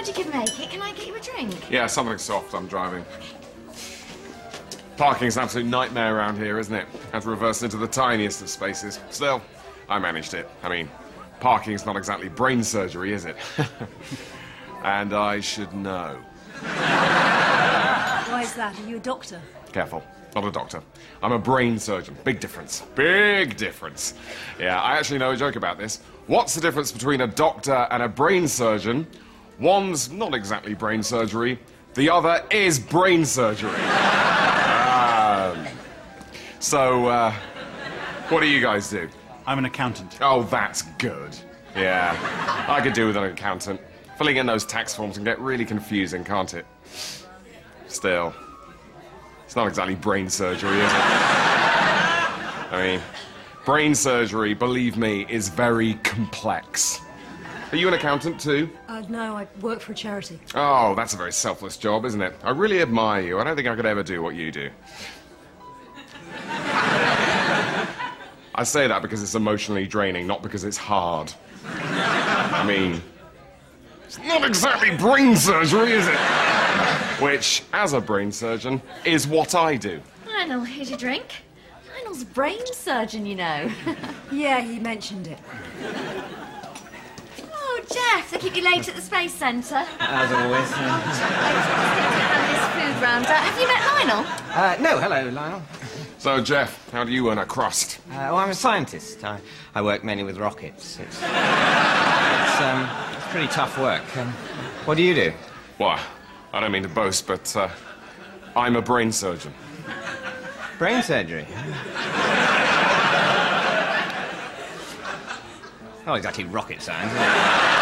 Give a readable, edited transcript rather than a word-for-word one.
glad you could make it. Can I get you a drink? Yeah, something soft. I'm driving. Parking's an absolute nightmare around here, isn't it? Had to reverse into the tiniest of spaces. Still, I managed it. I mean, parking's not exactly brain surgery, is it? And I should know. Why is that? Are you a doctor? Careful. Not a doctor. I'm a brain surgeon. Big difference. Big difference. Yeah, I actually know a joke about this. What's the difference between a doctor and a brain surgeon? One's not exactly brain surgery. The other is brain surgery. So, what do you guys do? I'm an accountant. Oh, that's good. Yeah, I could do with an accountant. Filling in those tax forms can get really confusing, can't it? Still, it's not exactly brain surgery, is it? I mean, brain surgery, believe me, is very complex. Are you an accountant too? No, I work for a charity. Oh, that's a very selfless job, isn't it? I really admire you. I don't think I could ever do what you do. I say that because it's emotionally draining, not because it's hard. I mean, it's not exactly brain surgery, is it? Which, as a brain surgeon, is what I do. Lionel, here's your drink. Lionel's a brain surgeon, you know. Yeah, he mentioned it. Oh, Jeff, they keep you late at the Space Centre. As always. Hand this food round. Have you met Lionel? No, hello, Lionel. So, Jeff, how do you earn a crust? Well, I'm a scientist. I work mainly with rockets. It's pretty tough work. What do you do? Why, I don't mean to boast, but I'm a brain surgeon. Brain surgery? Not exactly rocket science, is it?